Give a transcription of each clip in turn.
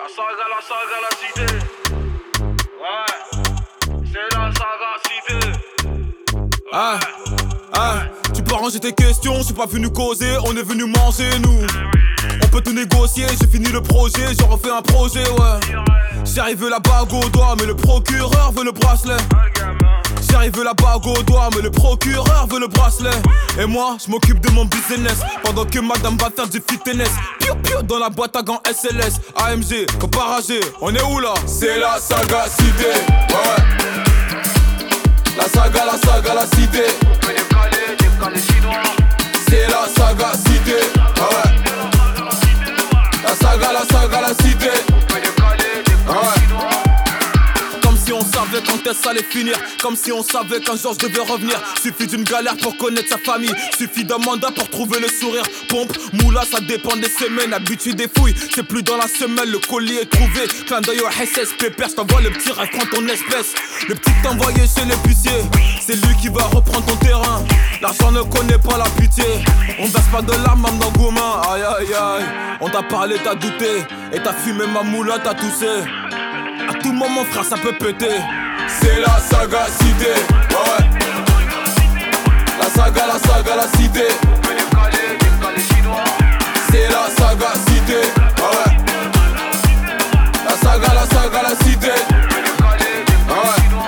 La cité. Ouais, c'est la saga cité. Tu peux ranger tes questions, je suis pas venu causer, on est venu manger nous. On peut tout négocier, j'ai fini le projet, j'en refais un projet, ouais. J'arrive la bague au doigt, mais le procureur veut le bracelet. J'arrive la bague au doigt, mais le procureur veut le bracelet. Et moi, je m'occupe de mon business, pendant que madame va faire du fitness. Piou piou dans la boîte à gants SLS, AMG, comparagé, on est où là? C'est la saga cité, ouais. La saga, la cité. On peut décaler chinois. C'est la saga cité, ouais. La saga, la cité. On peut décaler chinois. Comme si on savait quand est-ce allait finir. Comme si on savait qu'un jour je devais revenir. Suffit d'une galère pour connaître sa famille. Suffit d'un mandat pour trouver le sourire. Pompe, moula, ça dépend des semaines. Habitude des fouilles, c'est plus dans la semaine. Le colis est trouvé. Clin d'œil au SS, pépère. J't'envoie le petit rêve, prends ton espèce. Le petit t'envoyé chez l'épicier. C'est lui qui va reprendre ton terrain. L'argent ne connaît pas la pitié. On verse pas de larmes même dans Goumin. Aïe aïe aïe. On t'a parlé, t'as douté. Et t'as fumé ma moula, t'as toussé. À tout moment frère ça peut péter. C'est la saga cité, ouais. La saga, la cité. On peut décaler chinois. C'est la saga cité, ouais. La saga, la cité. On peut décaler chinois.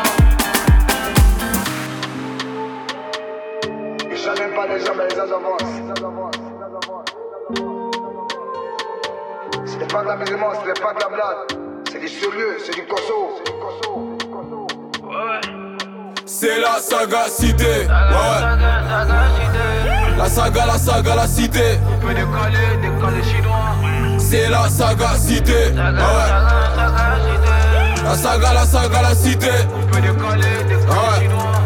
J'aime pas les gens mais les avancent. C'était pas de la musulmane, c'était pas de la blague. C'est du sérieux, c'est du cosso. Ouais. C'est la saga cité, ouais. La saga, la cité. On peut décaler chinois. C'est la saga cité, ouais. La saga, la cité. On peut décaler Ouais. chinois.